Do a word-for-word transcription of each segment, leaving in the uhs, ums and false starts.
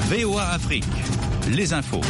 V O A Afrique, les infos.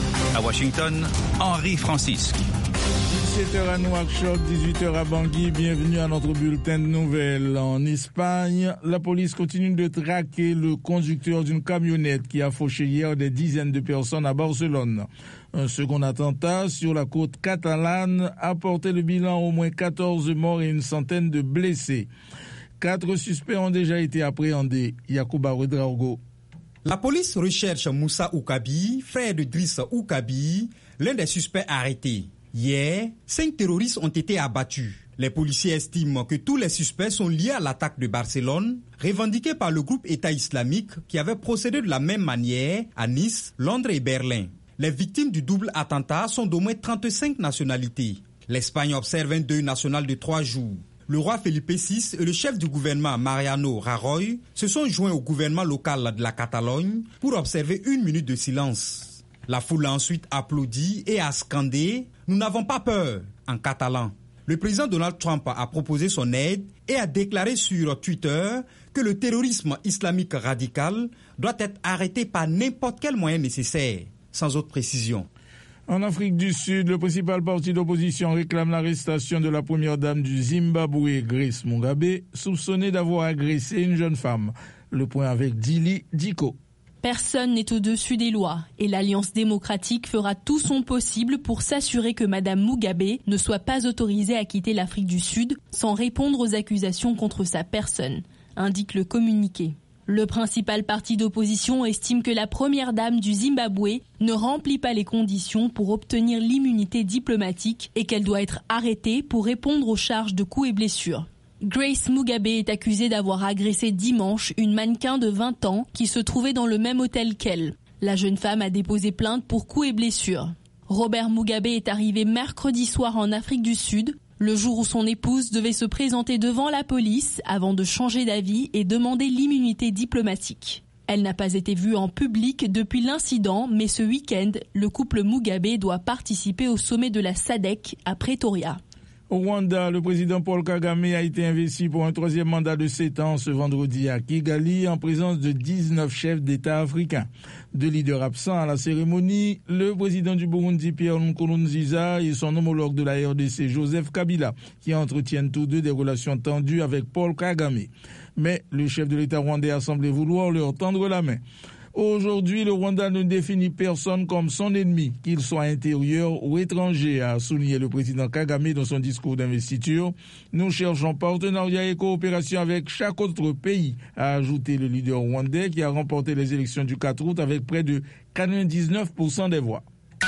À Washington, Henri Francisque. dix-sept heures à Nouakchott, dix-huit heures à Bangui. Bienvenue à notre bulletin de nouvelles. En Espagne, la police continue de traquer le conducteur d'une camionnette qui a fauché hier des dizaines de personnes à Barcelone. Un second attentat sur la côte catalane a porté le bilan au moins quatorze morts et une centaine de blessés. Quatre suspects ont déjà été appréhendés. Yacouba Ouedraogo. La police recherche Moussa Oukabi, frère de Driss Oukabi, l'un des suspects arrêtés. Hier, cinq terroristes ont été abattus. Les policiers estiment que tous les suspects sont liés à l'attaque de Barcelone, revendiquée par le groupe État islamique qui avait procédé de la même manière à Nice, Londres et Berlin. Les victimes du double attentat sont d'au moins trente-cinq nationalités. L'Espagne observe un deuil national de trois jours. Le roi Felipe six et le chef du gouvernement Mariano Rajoy se sont joints au gouvernement local de la Catalogne pour observer une minute de silence. La foule a ensuite applaudi et a scandé « Nous n'avons pas peur » en catalan. Le président Donald Trump a proposé son aide et a déclaré sur Twitter que le terrorisme islamique radical doit être arrêté par n'importe quel moyen nécessaire, sans autre précision. En Afrique du Sud, le principal parti d'opposition réclame l'arrestation de la première dame du Zimbabwe, Grace Mugabe, soupçonnée d'avoir agressé une jeune femme. Le point avec Dili Diko. Personne n'est au-dessus des lois et l'Alliance démocratique fera tout son possible pour s'assurer que Madame Mugabe ne soit pas autorisée à quitter l'Afrique du Sud sans répondre aux accusations contre sa personne, indique le communiqué. Le principal parti d'opposition estime que la première dame du Zimbabwe ne remplit pas les conditions pour obtenir l'immunité diplomatique et qu'elle doit être arrêtée pour répondre aux charges de coups et blessures. Grace Mugabe est accusée d'avoir agressé dimanche une mannequin de vingt ans qui se trouvait dans le même hôtel qu'elle. La jeune femme a déposé plainte pour coups et blessures. Robert Mugabe est arrivé mercredi soir en Afrique du Sud, le jour où son épouse devait se présenter devant la police avant de changer d'avis et demander l'immunité diplomatique. Elle n'a pas été vue en public depuis l'incident, mais ce week-end, le couple Mugabe doit participer au sommet de la S A D C à Pretoria. Au Rwanda, le président Paul Kagame a été investi pour un troisième mandat de sept ans ce vendredi à Kigali en présence de dix-neuf chefs d'État africains. Deux leaders absents à la cérémonie, le président du Burundi Pierre Nkurunziza et son homologue de la R D C Joseph Kabila, qui entretiennent tous deux des relations tendues avec Paul Kagame. Mais le chef de l'État rwandais a semblé vouloir leur tendre la main. Aujourd'hui, le Rwanda ne définit personne comme son ennemi, qu'il soit intérieur ou étranger, a souligné le président Kagame dans son discours d'investiture. Nous cherchons partenariat et coopération avec chaque autre pays, a ajouté le leader rwandais qui a remporté les élections du quatre août avec près de quatre-vingt-dix-neuf pour cent des voix.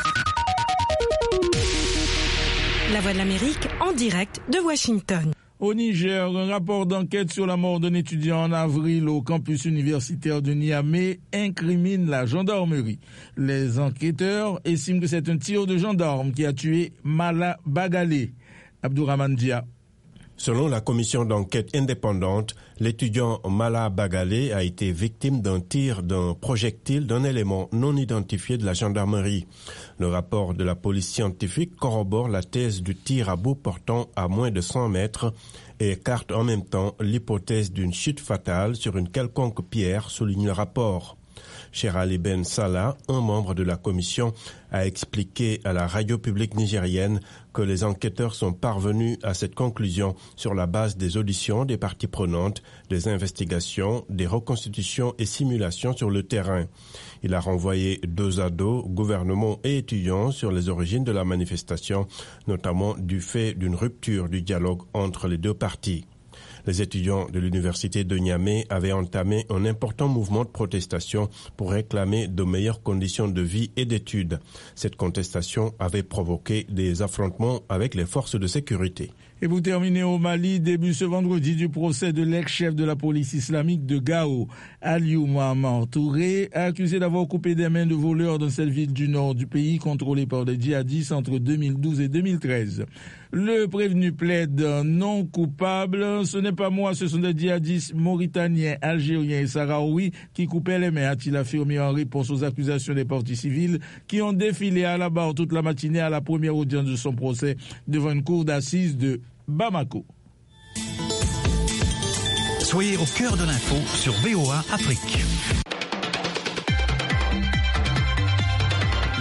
La Voix de l'Amérique en direct de Washington. Au Niger, un rapport d'enquête sur la mort d'un étudiant en avril au campus universitaire de Niamey incrimine la gendarmerie. Les enquêteurs estiment que c'est un tir de gendarme qui a tué Mala Bagale. Abdourahmane Dia. Selon la commission d'enquête indépendante, l'étudiant Mala Bagale a été victime d'un tir d'un projectile d'un élément non identifié de la gendarmerie. Le rapport de la police scientifique corrobore la thèse du tir à bout portant à moins de cent mètres et écarte en même temps l'hypothèse d'une chute fatale sur une quelconque pierre, souligne le rapport. Sherali Ben Salah, un membre de la commission, a expliqué à la radio publique nigérienne que les enquêteurs sont parvenus à cette conclusion sur la base des auditions des parties prenantes, des investigations, des reconstitutions et simulations sur le terrain. Il a renvoyé dos à dos gouvernement et étudiants sur les origines de la manifestation, notamment du fait d'une rupture du dialogue entre les deux parties. Les étudiants de l'université de Niamey avaient entamé un important mouvement de protestation pour réclamer de meilleures conditions de vie et d'études. Cette contestation avait provoqué des affrontements avec les forces de sécurité. Et vous terminez au Mali, début ce vendredi du procès de l'ex-chef de la police islamique de Gao, Aliou Mohamed Touré, accusé d'avoir coupé des mains de voleurs dans cette ville du nord du pays contrôlée par des djihadistes entre deux mille douze et deux mille treize. Le prévenu plaide non coupable. Ce n'est pas moi, ce sont des djihadistes mauritaniens, algériens et sahraouis qui coupaient les mains, a-t-il affirmé en réponse aux accusations des parties civiles qui ont défilé à la barre toute la matinée à la première audience de son procès devant une cour d'assises de Bamako. Soyez au cœur de l'info sur V O A Afrique.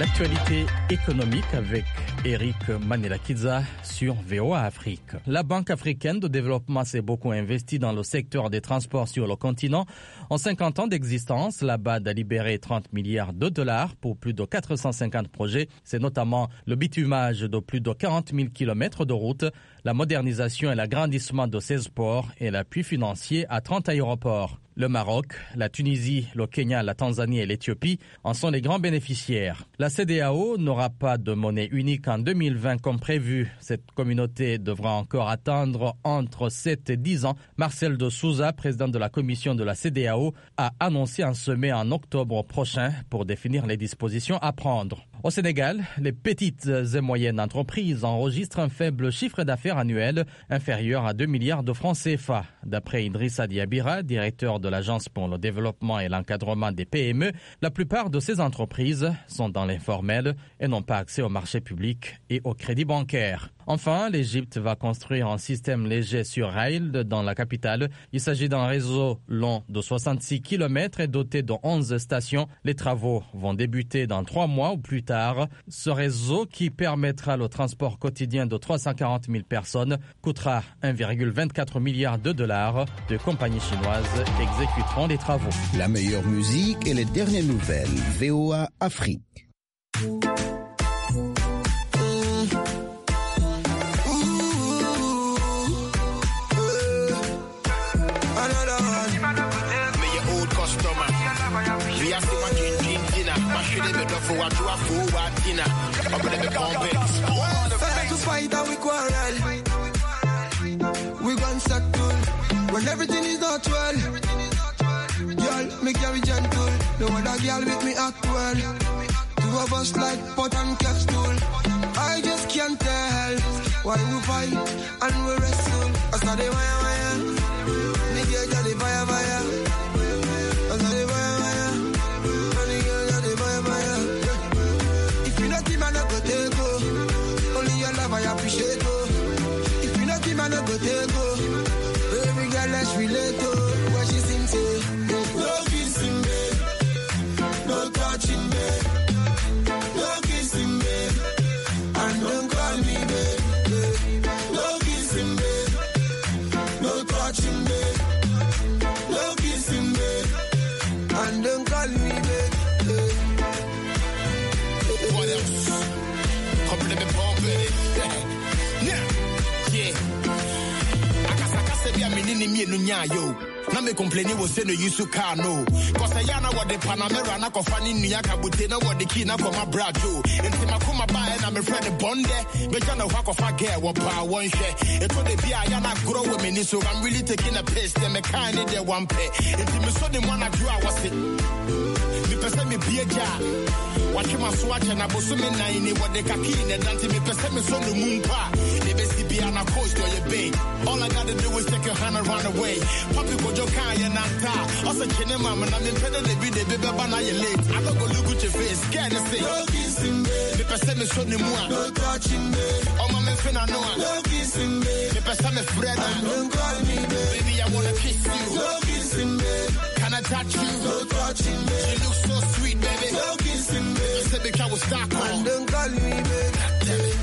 L'actualité économique avec Eric Manelakiza sur V O A Afrique. La Banque africaine de développement s'est beaucoup investie dans le secteur des transports sur le continent. En cinquante ans d'existence, la B A D a libéré trente milliards de dollars pour plus de quatre cent cinquante projets. C'est notamment le bitumage de plus de quarante mille kilomètres de routes, la modernisation et l'agrandissement de seize ports et l'appui financier à trente aéroports. Le Maroc, la Tunisie, le Kenya, la Tanzanie et l'Éthiopie en sont les grands bénéficiaires. La C E D E A O n'aura pas de monnaie unique en deux mille vingt comme prévu. Cette communauté devra encore attendre entre sept et dix ans. Marcel de Souza, président de la commission de la C E D E A O, a annoncé un sommet en octobre prochain pour définir les dispositions à prendre. Au Sénégal, les petites et moyennes entreprises enregistrent un faible chiffre d'affaires annuel inférieur à deux milliards de francs C F A. D'après Idrissa Diabira, directeur de l'Agence pour le développement et l'encadrement des P M E, la plupart de ces entreprises sont dans l'informel et n'ont pas accès au marché public et au crédit bancaire. Enfin, l'Égypte va construire un système léger sur rail dans la capitale. Il s'agit d'un réseau long de soixante-six kilomètres et doté de onze stations. Les travaux vont débuter dans trois mois ou plus tard. Ce réseau, qui permettra le transport quotidien de trois cent quarante mille personnes, coûtera un virgule vingt-quatre milliard de dollars. Deux compagnies chinoises exécuteront les travaux. La meilleure musique et les dernières nouvelles. V O A Afrique. To fight and we quarrel, we gon' settle when everything is not well. Girl, me carry gentle, no other girl with me act well. Two of us like pot and capsule. I just can't tell why we fight and we wrestle. I started wire wire, me girl got the fire fire. I started wire wire, and the girl got the fire fire. If you not him, I not go take go. Only your love I appreciate go. If you not him, I not go take go. Baby girl, let's relate to what she sing say. No kissing me, no touching me, no kissing me, and don't call me baby. No kissing me, no touching me, no kissing me, and don't call me baby. What else? Compliment bon baby. Yeah, yeah. Akasaka se bia menini mi enu nya yo. Na me complaini wo se no use car no. Cause I na what the Panamera na ko fani nua kabute na what the key na ko ma brajo. Enti makoma ba na me friend bonde. Be jana wa ko fa girl wo pa won hwe. Eto de bia ya na grow with me so I'm really taking a piss them me kind of the one pay. Enti me so the one I do I was it. Me pese me bia ja. Watch my swatch and I was so many nine what the kaki and dante me pese me so the moon pa. They be be on a coast or your bay. All I gotta do is take your hand and run away. Papi go jo kaya na ta. Also chene mama na me pede de be de baby bana you late. I don't go look at your face, scared to say. No kissing me. Me pese me so the moon. No touching me. Oh my me finna know. No kissing me. Me pese me Fred. Don't call me baby. Baby I wanna kiss you. No kissing me. Can I touch you? No touching me. You look so sweet baby. No kissing me. I said the car was stuck on. Don't call me baby. Damn it.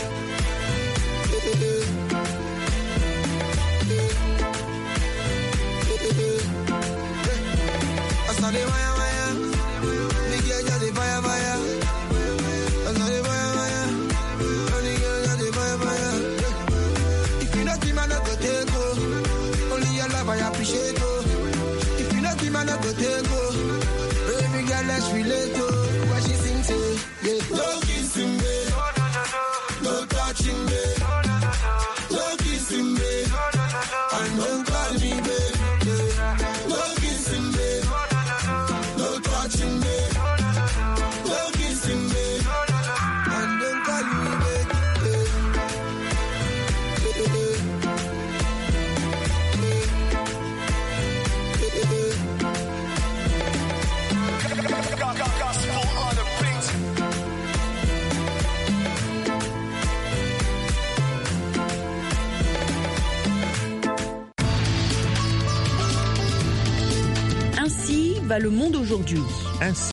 I saw the wire wire, the girl got the fire fire. I saw the wire wire, and the girl got the fire fire. If you not him, I not go take go. Only your love I appreciate go. If you not him, I not go take go. Baby girl, let's relate to what she sing say. Yeah. No kissing me, no touching me, no kissing me, and don't call me baby. No kissing me, no touching me, no kissing me, and don't call me baby. Gospel on the beat. Ainsi va le monde aujourd'hui. Ainsi